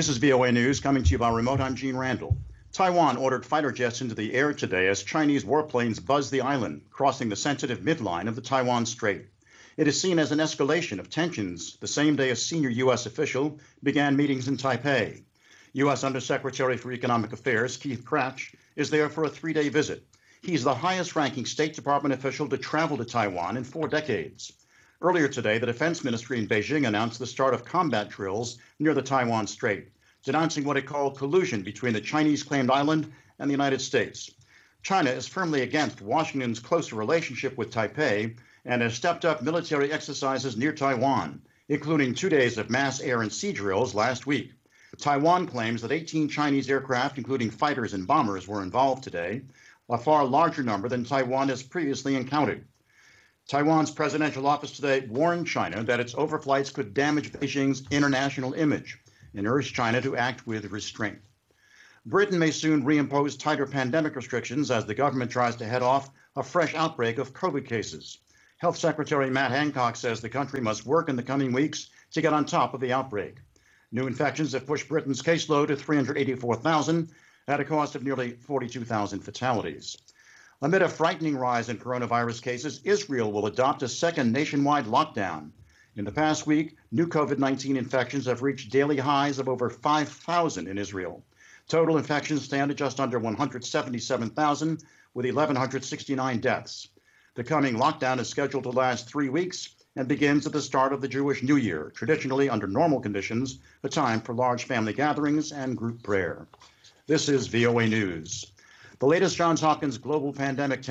This is VOA News coming to you by remote. I'm Gene Randall. Taiwan ordered fighter jets into the air today as Chinese warplanes buzzed the island, crossing the sensitive midline of the Taiwan Strait. It is seen as an escalation of tensions the same day a senior U.S. official began meetings in Taipei. U.S. Undersecretary for Economic Affairs Keith Krach is there for a 3-day visit. He's the highest-ranking State Department official to travel to Taiwan in 4 decades. Earlier today, the Defense Ministry in Beijing announced the start of combat drills near the Taiwan Strait, denouncing what it called collusion between the Chinese-claimed island and the United States. China is firmly against Washington's closer relationship with Taipei and has stepped up military exercises near Taiwan, including 2 days of mass air and sea drills last week. Taiwan claims that 18 Chinese aircraft, including fighters and bombers, were involved today, a far larger number than Taiwan has previously encountered. Taiwan's presidential office today warned China that its overflights could damage Beijing's international image and urged China to act with restraint. Britain may soon reimpose tighter pandemic restrictions as the government tries to head off a fresh outbreak of COVID cases. Health Secretary Matt Hancock says the country must work in the coming weeks to get on top of the outbreak. New infections have pushed Britain's caseload to 384,000 at a cost of nearly 42,000 fatalities. Amid a frightening rise in coronavirus cases, Israel will adopt a second nationwide lockdown. In the past week, new COVID-19 infections have reached daily highs of over 5,000 in Israel. Total infections stand at just under 177,000, with 1,169 deaths. The coming lockdown is scheduled to last 3 weeks and begins at the start of the Jewish New Year, traditionally under normal conditions, a time for large family gatherings and group prayer. This is VOA News. The latest Johns Hopkins global pandemic